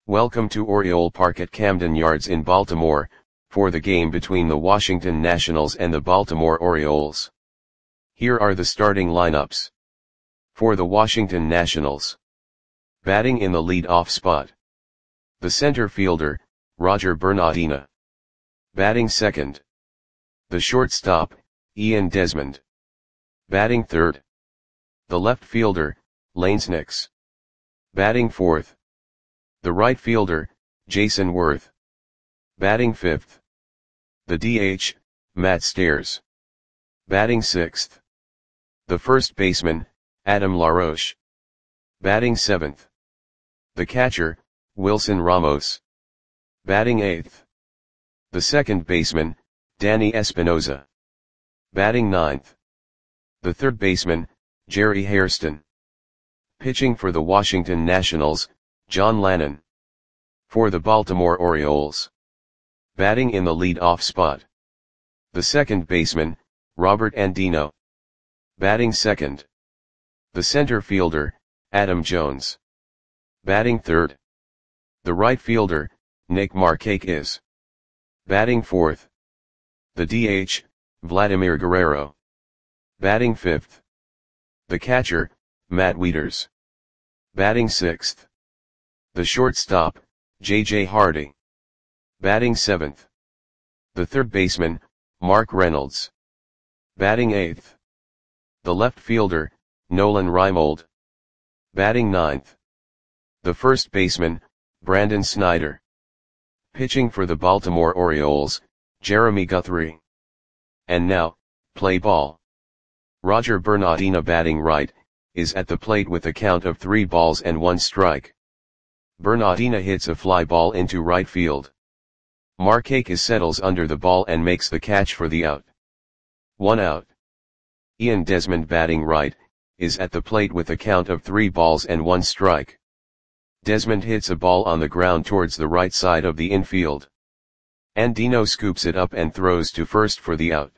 Welcome to Oriole Park at Camden Yards in Baltimore, for the game between the Washington Nationals and the Baltimore Orioles. Here are the starting lineups. For the Washington Nationals. Batting in the lead-off spot. The center fielder, Roger Bernardina. Batting second. The shortstop, Ian Desmond. Batting third. The left fielder, Lanes Nix. Batting fourth. The right fielder, Jason Worth. Batting fifth. The DH, Matt Stairs. Batting sixth. The first baseman, Adam LaRoche. Batting seventh. The catcher, Wilson Ramos. Batting eighth. The second baseman, Danny Espinoza. Batting ninth. The third baseman, Jerry Hairston. Pitching for the Washington Nationals, John Lannon. For the Baltimore Orioles. Batting in the lead-off spot. The second baseman, Robert Andino. Batting second. The center fielder, Adam Jones. Batting third. The right fielder, Nick Markakis. Batting fourth. The DH, Vladimir Guerrero. Batting fifth. The catcher, Matt Wieters. Batting sixth. The shortstop, J.J. Hardy. Batting seventh. The third baseman, Mark Reynolds. Batting eighth. The left fielder, Nolan Reimold. Batting ninth. The first baseman, Brandon Snyder. Pitching for the Baltimore Orioles, Jeremy Guthrie. And now, play ball. Roger Bernardina batting right, is at the plate with a count of 3 balls and 1 strike. Bernardina hits a fly ball into right field. Markakis settles under the ball and makes the catch for the out. 1 out. Ian Desmond batting right, is at the plate with a count of 3 balls and 1 strike. Desmond hits a ball on the ground towards the right side of the infield. Andino scoops it up and throws to first for the out.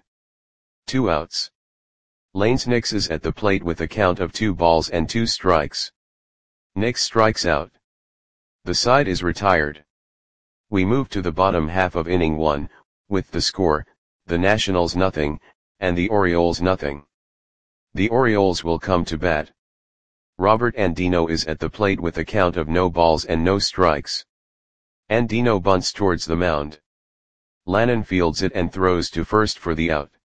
2 outs. Lanes Nix is at the plate with a count of 2 balls and 2 strikes. Nix strikes out. The side is retired. We move to the bottom half of inning 1, with the score, the Nationals nothing, and the Orioles nothing. The Orioles will come to bat. Robert Andino is at the plate with a count of no balls and no strikes. Andino bunts towards the mound. Lannon fields it and throws to first for the out.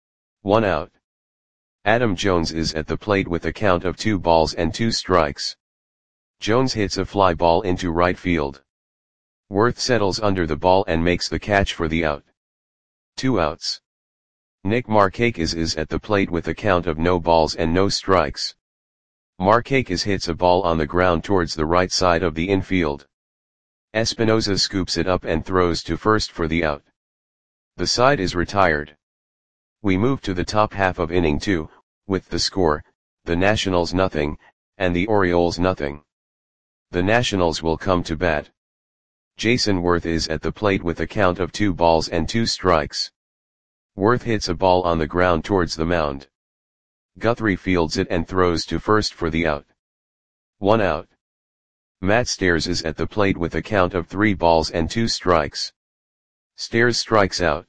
1 out. Adam Jones is at the plate with a count of 2 balls and 2 strikes. Jones hits a fly ball into right field. Worth settles under the ball and makes the catch for the out. 2 outs. Nick Markakis is at the plate with a count of no balls and no strikes. Markakis hits a ball on the ground towards the right side of the infield. Espinoza scoops it up and throws to first for the out. The side is retired. We move to the top half of inning 2, with the score, the Nationals nothing, and the Orioles nothing. The Nationals will come to bat. Jason Worth is at the plate with a count of 2 balls and 2 strikes. Worth hits a ball on the ground towards the mound. Guthrie fields it and throws to first for the out. 1 out. Matt Stairs is at the plate with a count of 3 balls and 2 strikes. Stairs strikes out.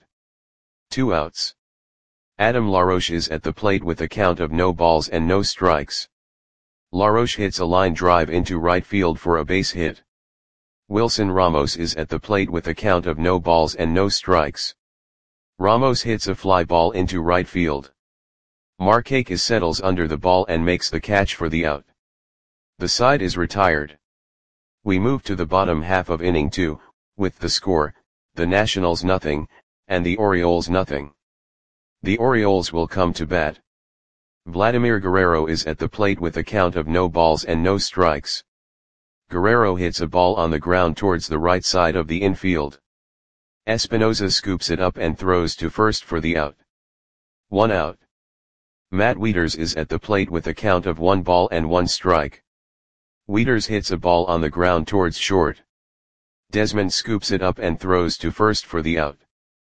2 outs. Adam LaRoche is at the plate with a count of no balls and no strikes. LaRoche hits a line drive into right field for a base hit. Wilson Ramos is at the plate with a count of no balls and no strikes. Ramos hits a fly ball into right field. Markakis settles under the ball and makes the catch for the out. The side is retired. We move to the bottom half of inning 2, with the score, the Nationals nothing, and the Orioles nothing. The Orioles will come to bat. Vladimir Guerrero is at the plate with a count of no balls and no strikes. Guerrero hits a ball on the ground towards the right side of the infield. Espinoza scoops it up and throws to first for the out. 1 out. Matt Wieters is at the plate with a count of 1 ball and 1 strike. Wieters hits a ball on the ground towards short. Desmond scoops it up and throws to first for the out.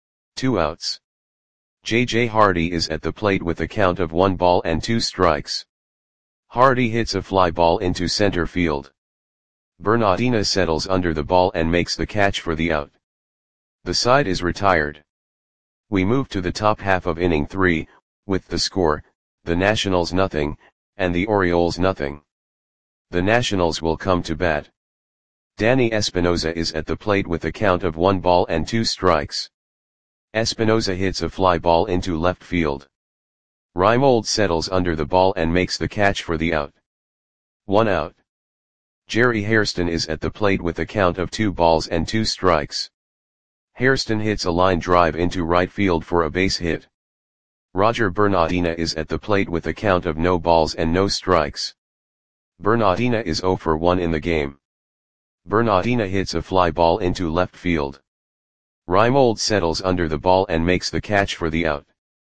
2 outs. J.J. Hardy is at the plate with a count of 1 ball and 2 strikes. Hardy hits a fly ball into center field. Bernardina settles under the ball and makes the catch for the out. The side is retired. We move to the top half of inning 3, with the score, the Nationals nothing, and the Orioles nothing. The Nationals will come to bat. Danny Espinosa is at the plate with a count of 1 ball and 2 strikes. Espinosa hits a fly ball into left field. Reimold settles under the ball and makes the catch for the out. 1 out. Jerry Hairston is at the plate with a count of 2 balls and 2 strikes. Hairston hits a line drive into right field for a base hit. Roger Bernardina is at the plate with a count of no balls and no strikes. Bernardina is 0 for 1 in the game. Bernardina hits a fly ball into left field. Reimold settles under the ball and makes the catch for the out.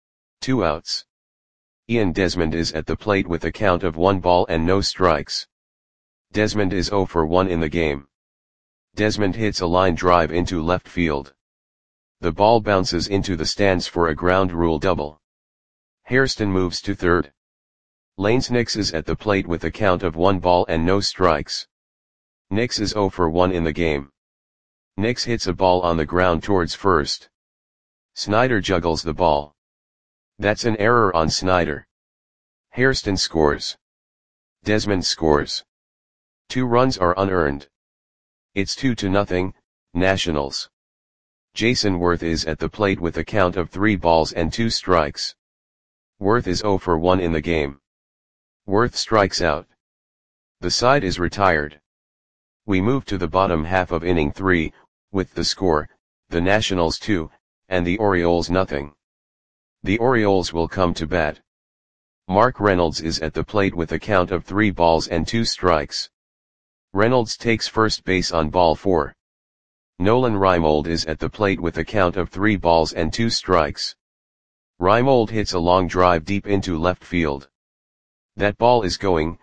2 outs. Ian Desmond is at the plate with a count of 1 ball and no strikes. Desmond is 0 for 1 in the game. Desmond hits a line drive into left field. The ball bounces into the stands for a ground rule double. Hairston moves to third. Lanes Nix is at the plate with a count of 1 ball and no strikes. Nix is 0 for 1 in the game. Nix hits a ball on the ground towards first. Snyder juggles the ball. That's an error on Snyder. Hairston scores. Desmond scores. 2 runs are unearned. It's 2-0, Nationals. Jason Worth is at the plate with a count of 3 balls and 2 strikes. Worth is 0 for 1 in the game. Worth strikes out. The side is retired. We move to the bottom half of inning 3, with the score, the Nationals 2, and the Orioles nothing. The Orioles will come to bat. Mark Reynolds is at the plate with a count of 3 balls and 2 strikes. Reynolds takes first base on ball 4. Nolan Reimold is at the plate with a count of 3 balls and 2 strikes. Reimold hits a long drive deep into left field. That ball is gone.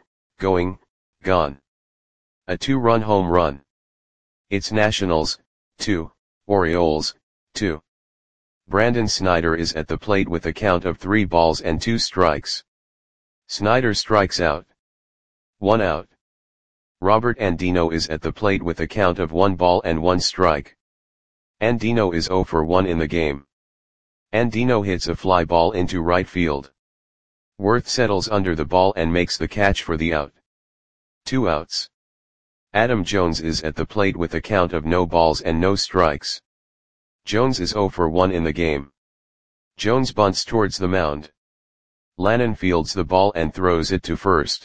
A 2-run home run. It's Nationals, 2, Orioles, 2. Brandon Snyder is at the plate with a count of 3 balls and 2 strikes. Snyder strikes out. 1 out. Robert Andino is at the plate with a count of 1 ball and 1 strike. Andino is 0 for 1 in the game. Andino hits a fly ball into right field. Worth settles under the ball and makes the catch for the out. 2 outs. Adam Jones is at the plate with a count of no balls and no strikes. Jones is 0 for 1 in the game. Jones bunts towards the mound. Lannon fields the ball and throws it to first.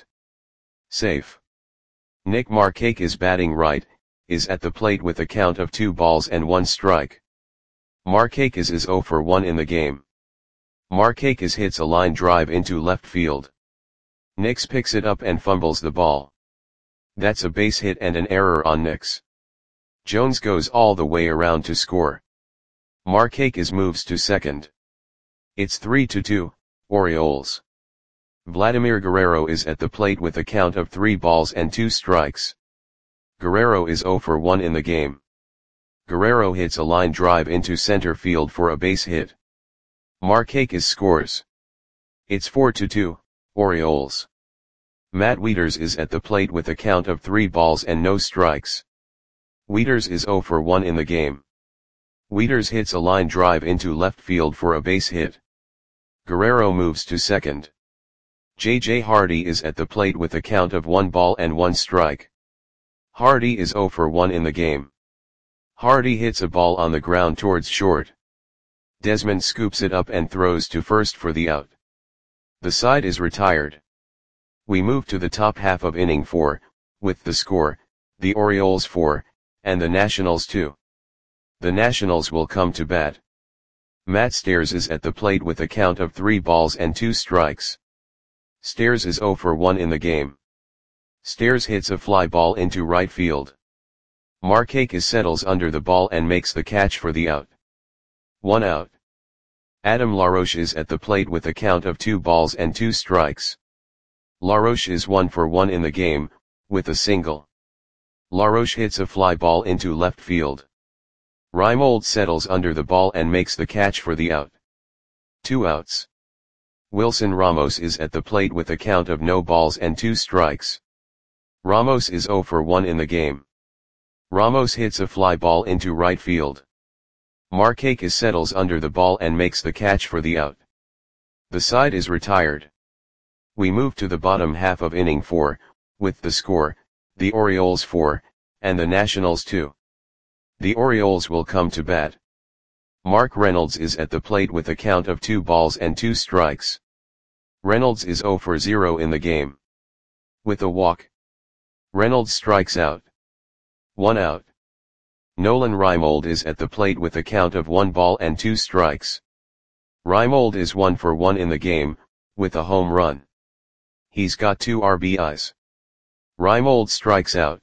Safe. Nick Markakis is batting right, is at the plate with a count of 2 balls and 1 strike. Markakis is 0 for 1 in the game. Markakis hits a line drive into left field. Nix picks it up and fumbles the ball. That's a base hit and an error on Nix. Jones goes all the way around to score. Markakis moves to second. It's 3-2, Orioles. Vladimir Guerrero is at the plate with a count of 3 balls and 2 strikes. Guerrero is 0 for 1 in the game. Guerrero hits a line drive into center field for a base hit. Markakis scores. It's 4-2, Orioles. Matt Wieters is at the plate with a count of 3 balls and no strikes. Wieters is 0 for 1 in the game. Wieters hits a line drive into left field for a base hit. Guerrero moves to second. J.J. Hardy is at the plate with a count of 1 ball and 1 strike. Hardy is 0 for 1 in the game. Hardy hits a ball on the ground towards short. Desmond scoops it up and throws to first for the out. The side is retired. We move to the top half of inning 4, with the score, the Orioles 4, and the Nationals 2. The Nationals will come to bat. Matt Stairs is at the plate with a count of 3 balls and 2 strikes. Stairs is 0 for 1 in the game. Stairs hits a fly ball into right field. Markakis settles under the ball and makes the catch for the out. 1 out. Adam LaRoche is at the plate with a count of 2 balls and 2 strikes. LaRoche is 1 for 1 in the game, with a single. LaRoche hits a fly ball into left field. Reimold settles under the ball and makes the catch for the out. 2 outs. Wilson Ramos is at the plate with a count of no balls and 2 strikes. Ramos is 0 for 1 in the game. Ramos hits a fly ball into right field. Markakis settles under the ball and makes the catch for the out. The side is retired. We move to the bottom half of inning 4, with the score, the Orioles 4, and the Nationals 2. The Orioles will come to bat. Mark Reynolds is at the plate with a count of 2 balls and 2 strikes. Reynolds is 0 for 0 in the game. With a walk, Reynolds strikes out. 1 out. Nolan Reimold is at the plate with a count of 1 ball and 2 strikes. Reimold is 1 for 1 in the game, with a home run. He's got 2 RBIs. Reimold strikes out.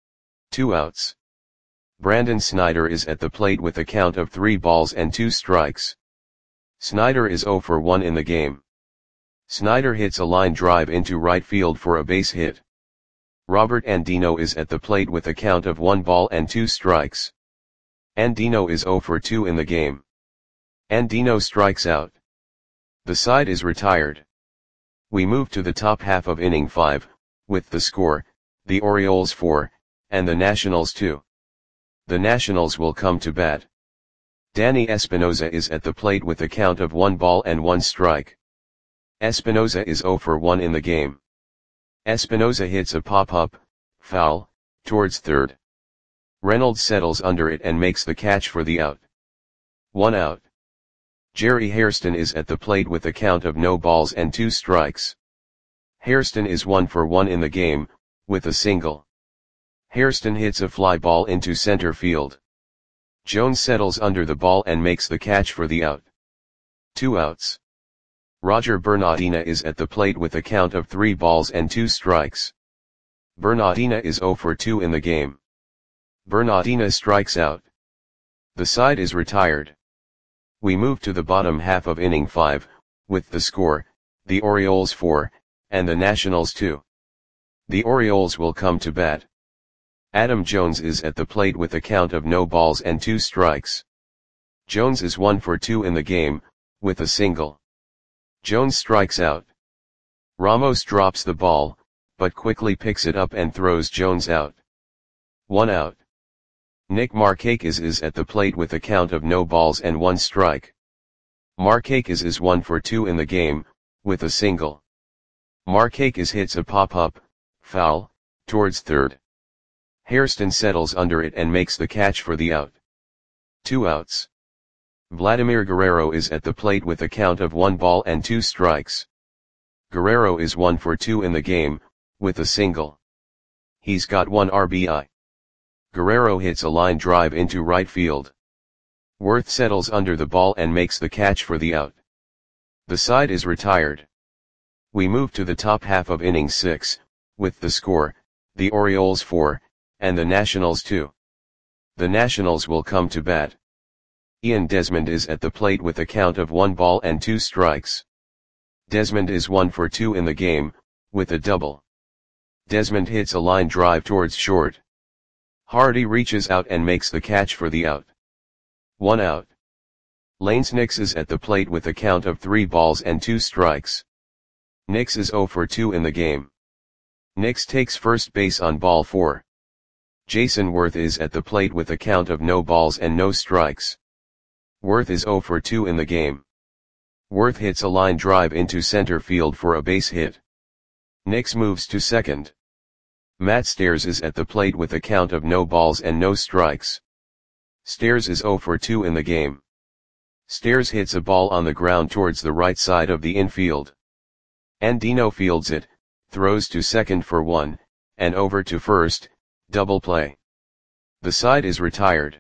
2 outs. Brandon Snyder is at the plate with a count of 3 balls and 2 strikes. Snyder is 0 for 1 in the game. Snyder hits a line drive into right field for a base hit. Robert Andino is at the plate with a count of 1 ball and 2 strikes. Andino is 0 for 2 in the game. Andino strikes out. The side is retired. We move to the top half of inning 5, with the score, the Orioles 4, and the Nationals 2. The Nationals will come to bat. Danny Espinosa is at the plate with a count of 1 ball and 1 strike. Espinosa is 0 for 1 in the game. Espinosa hits a pop-up, foul, towards third. Reynolds settles under it and makes the catch for the out. 1 out. Jerry Hairston is at the plate with a count of no balls and 2 strikes. Hairston is 1 for 1 in the game, with a single. Hairston hits a fly ball into center field. Jones settles under the ball and makes the catch for the out. 2 outs. Roger Bernardina is at the plate with a count of 3 balls and 2 strikes. Bernardina is 0 for 2 in the game. Bernardina strikes out. The side is retired. We move to the bottom half of inning 5, with the score, the Orioles 4, and the Nationals 2. The Orioles will come to bat. Adam Jones is at the plate with a count of no balls and 2 strikes. Jones is 1 for 2 in the game, with a single. Jones strikes out. Ramos drops the ball, but quickly picks it up and throws Jones out. 1 out. Nick Markakis is at the plate with a count of no balls and 1 strike. Markakis is 1 for 2 in the game, with a single. Markakis hits a pop-up, foul, towards third. Hairston settles under it and makes the catch for the out. 2 outs. Vladimir Guerrero is at the plate with a count of 1 ball and 2 strikes. Guerrero is 1 for 2 in the game, with a single. He's got 1 RBI. Guerrero hits a line drive into right field. Worth settles under the ball and makes the catch for the out. The side is retired. We move to the top half of inning 6, with the score, the Orioles 4, and the Nationals 2. The Nationals will come to bat. Ian Desmond is at the plate with a count of 1 ball and 2 strikes. Desmond is 1 for 2 in the game, with a double. Desmond hits a line drive towards short. Hardy reaches out and makes the catch for the out. 1 out. Lanes Nix is at the plate with a count of 3 balls and 2 strikes. Nix is 0 for 2 in the game. Nix takes first base on ball 4. Jason Worth is at the plate with a count of no balls and no strikes. Worth is 0 for 2 in the game. Worth hits a line drive into center field for a base hit. Nix moves to second. Matt Stairs is at the plate with a count of no balls and no strikes. Stairs is 0 for 2 in the game. Stairs hits a ball on the ground towards the right side of the infield. Andino fields it, throws to second for 1, and over to first, double play. The side is retired.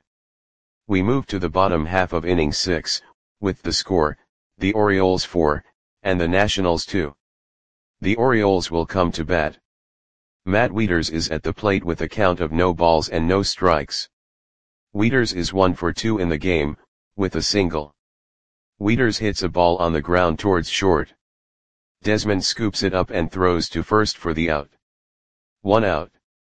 We move to the bottom half of inning 6, with the score, the Orioles 4, and the Nationals 2. The Orioles will come to bat. Matt Wieters is at the plate with a count of no balls and no strikes. Wieters is 1 for 2 in the game, with a single. Wieters hits a ball on the ground towards short. Desmond scoops it up and throws to first for the out. 1 out.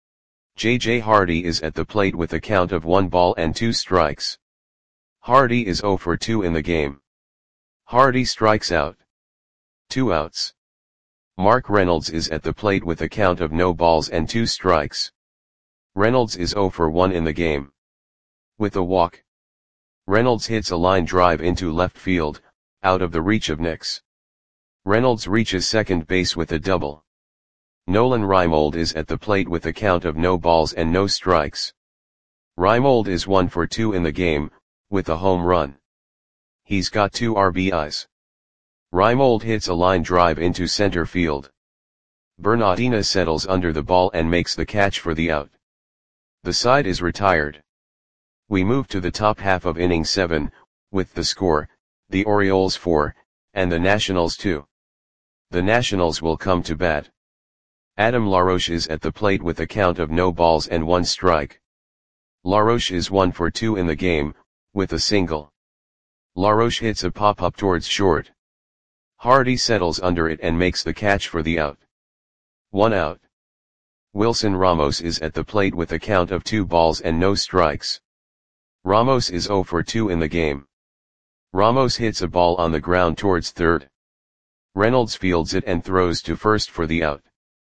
J.J. Hardy is at the plate with a count of 1 ball and 2 strikes. Hardy is 0 for 2 in the game. Hardy strikes out. 2 outs. Mark Reynolds is at the plate with a count of no balls and 2 strikes. Reynolds is 0 for 1 in the game. With a walk, Reynolds hits a line drive into left field, out of the reach of Nix. Reynolds reaches second base with a double. Nolan Reimold is at the plate with a count of no balls and no strikes. Reimold is 1 for 2 in the game, with a home run. He's got 2 RBIs. Reimold hits a line drive into center field. Bernardina settles under the ball and makes the catch for the out. The side is retired. We move to the top half of inning 7, with the score, the Orioles 4, and the Nationals 2. The Nationals will come to bat. Adam LaRoche is at the plate with a count of no balls and 1 strike. LaRoche is 1 for 2 in the game, with a single. LaRoche hits a pop-up towards short. Hardy settles under it and makes the catch for the out. 1 out. Wilson Ramos is at the plate with a count of 2 balls and no strikes. Ramos is 0 for 2 in the game. Ramos hits a ball on the ground towards third. Reynolds fields it and throws to first for the out.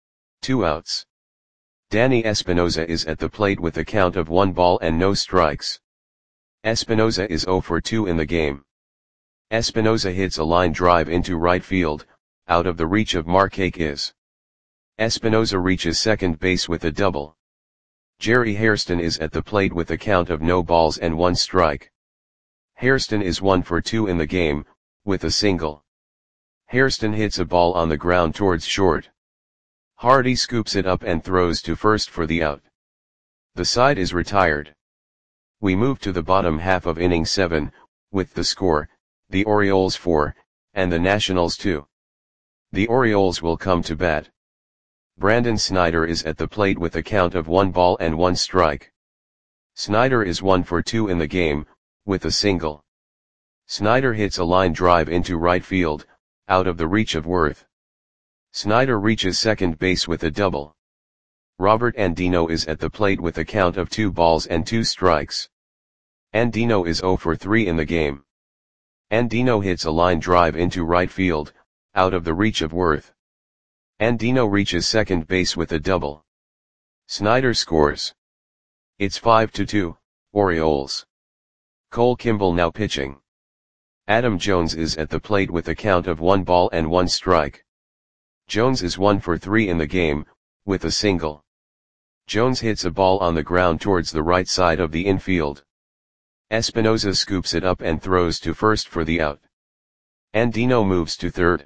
2 outs. Danny Espinoza is at the plate with a count of 1 ball and no strikes. Espinoza is 0 for 2 in the game. Espinoza hits a line drive into right field, out of the reach of Markakis. Espinoza reaches second base with a double. Jerry Hairston is at the plate with a count of no balls and 1 strike. Hairston is 1 for 2 in the game, with a single. Hairston hits a ball on the ground towards short. Hardy scoops it up and throws to first for the out. The side is retired. We move to the bottom half of inning 7, with the score, the Orioles 4, and the Nationals 2. The Orioles will come to bat. Brandon Snyder is at the plate with a count of 1 ball and 1 strike. Snyder is 1 for 2 in the game, with a single. Snyder hits a line drive into right field, out of the reach of Worth. Snyder reaches second base with a double. Robert Andino is at the plate with a count of 2 balls and 2 strikes. Andino is 0 for 3 in the game. Andino hits a line drive into right field, out of the reach of Worth. Andino reaches second base with a double. Snyder scores. It's 5-2, Orioles. Cole Kimball now pitching. Adam Jones is at the plate with a count of 1 ball and 1 strike. Jones is 1 for 3 in the game, with a single. Jones hits a ball on the ground towards the right side of the infield. Espinoza scoops it up and throws to first for the out. Andino moves to third.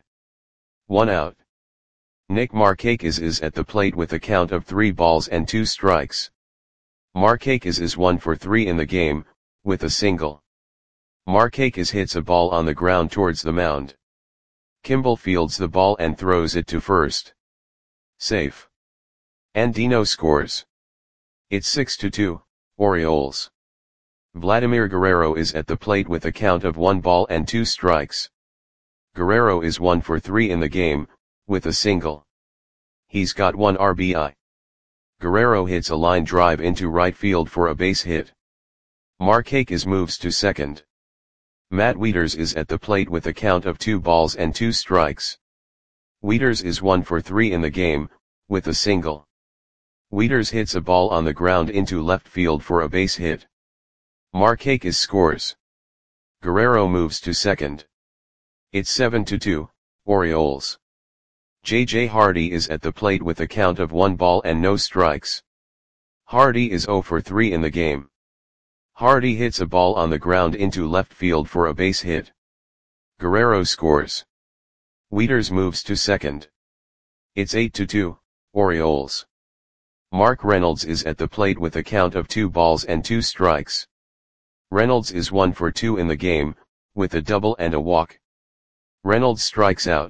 1 out. Nick Markakis is at the plate with a count of 3 balls and 2 strikes. Markakis is 1 for 3 in the game, with a single. Markakis hits a ball on the ground towards the mound. Kimball fields the ball and throws it to first. Safe. Andino scores. It's 6-2, Orioles. Vladimir Guerrero is at the plate with a count of 1 ball and 2 strikes. Guerrero is 1 for 3 in the game, with a single. He's got 1 RBI. Guerrero hits a line drive into right field for a base hit. Markakis moves to second. Matt Wieters is at the plate with a count of 2 balls and 2 strikes. Wieters is 1 for 3 in the game, with a single. Wieters hits a ball on the ground into left field for a base hit. Markakis scores. Guerrero moves to second. It's 7-2, Orioles. J.J. Hardy is at the plate with a count of 1 ball and no strikes. Hardy is 0 for 3 in the game. Hardy hits a ball on the ground into left field for a base hit. Guerrero scores. Wieters moves to second. It's 8-2, Orioles. Mark Reynolds is at the plate with a count of 2 balls and 2 strikes. Reynolds is 1 for 2 in the game, with a double and a walk. Reynolds strikes out.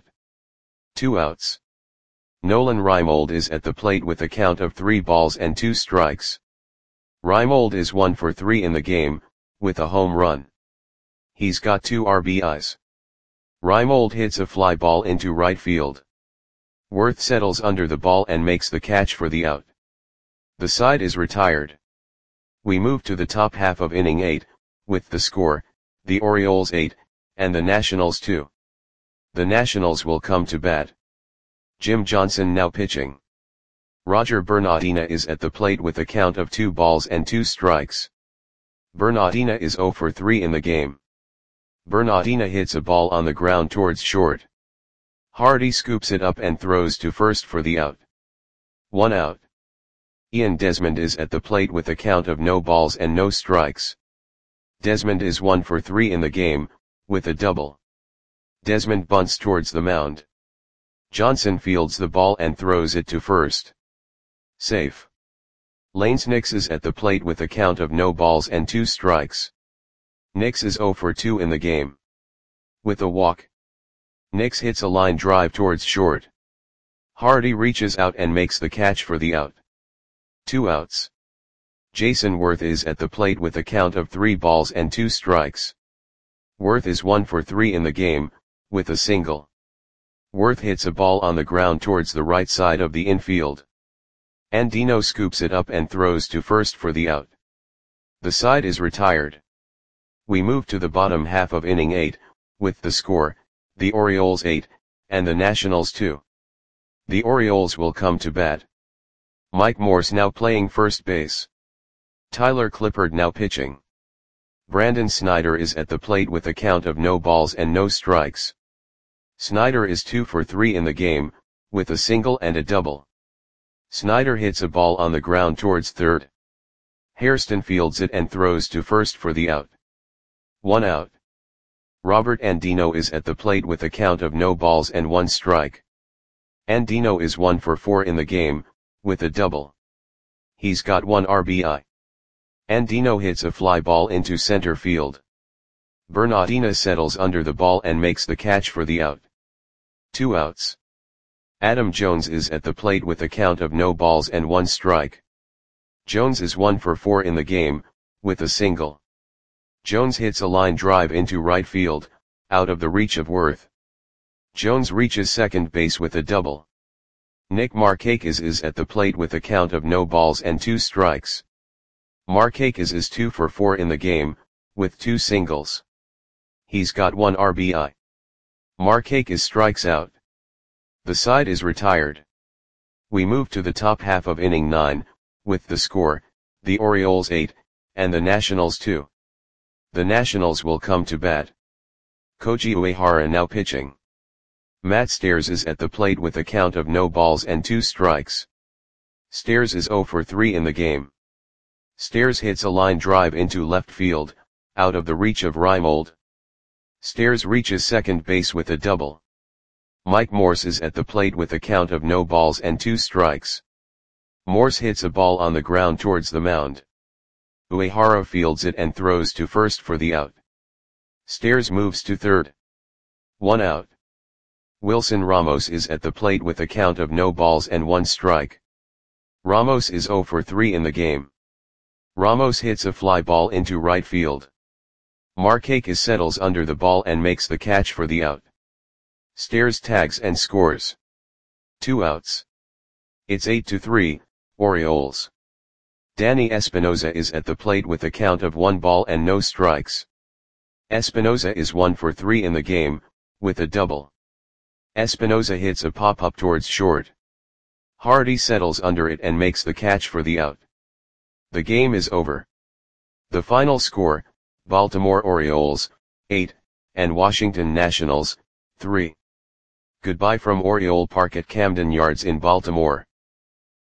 2 outs. Nolan Reimold is at the plate with a count of 3 balls and 2 strikes. Reimold is 1 for 3 in the game, with a home run. He's got 2 RBIs. Reimold hits a fly ball into right field. Worth settles under the ball and makes the catch for the out. The side is retired. We move to the top half of inning 8, with the score, the Orioles 8, and the Nationals 2. The Nationals will come to bat. Jim Johnson now pitching. Roger Bernardina is at the plate with a count of 2 balls and 2 strikes. Bernardina is 0 for 3 in the game. Bernardina hits a ball on the ground towards short. Hardy scoops it up and throws to first for the out. 1 out. Ian Desmond is at the plate with a count of no balls and no strikes. Desmond is 1 for 3 in the game, with a double. Desmond bunts towards the mound. Johnson fields the ball and throws it to first. Safe. Lanes Nix is at the plate with a count of no balls and 2 strikes. Nix is 0 for 2 in the game. With a walk. Nix hits a line drive towards short. Hardy reaches out and makes the catch for the out. 2 outs. Jason Worth is at the plate with a count of 3 balls and 2 strikes. Worth is 1 for 3 in the game, with a single. Worth hits a ball on the ground towards the right side of the infield. Andino scoops it up and throws to first for the out. The side is retired. We move to the bottom half of inning 8, with the score, the Orioles 8, and the Nationals 2. The Orioles will come to bat. Mike Morse now playing first base. Tyler Clippard now pitching. Brandon Snyder is at the plate with a count of no balls and no strikes. Snyder is 2 for 3 in the game, with a single and a double. Snyder hits a ball on the ground towards third. Hairston fields it and throws to first for the out. 1 out. Robert Andino is at the plate with a count of no balls and 1 strike. Andino is 1 for 4 in the game, with a double. He's got 1 RBI. Andino hits a fly ball into center field. Bernardina settles under the ball and makes the catch for the out. 2 outs. Adam Jones is at the plate with a count of no balls and 1 strike. Jones is 1 for 4 in the game, with a single. Jones hits a line drive into right field, out of the reach of Worth. Jones reaches second base with a double. Nick Markakis is at the plate with a count of no balls and 2 strikes. Markakis is 2 for 4 in the game, with 2 singles. He's got 1 RBI. Markakis strikes out. The side is retired. We move to the top half of inning 9, with the score, the Orioles 8, and the Nationals 2. The Nationals will come to bat. Koji Uehara now pitching. Matt Stairs is at the plate with a count of no balls and 2 strikes. Stairs is 0 for 3 in the game. Stairs hits a line drive into left field, out of the reach of Reimold. Stairs reaches second base with a double. Mike Morse is at the plate with a count of no balls and 2 strikes. Morse hits a ball on the ground towards the mound. Uehara fields it and throws to first for the out. Stairs moves to third. 1 out. Wilson Ramos is at the plate with a count of no balls and 1 strike. Ramos is 0 for 3 in the game. Ramos hits a fly ball into right field. Markakis settles under the ball and makes the catch for the out. Stairs tags and scores. 2 outs. It's 8-3, Orioles. Danny Espinoza is at the plate with a count of 1 ball and no strikes. Espinoza is 1 for 3 in the game, with a double. Espinoza hits a pop-up towards short. Hardy settles under it and makes the catch for the out. The game is over. The final score, Baltimore Orioles, 8, and Washington Nationals, 3. Goodbye from Oriole Park at Camden Yards in Baltimore.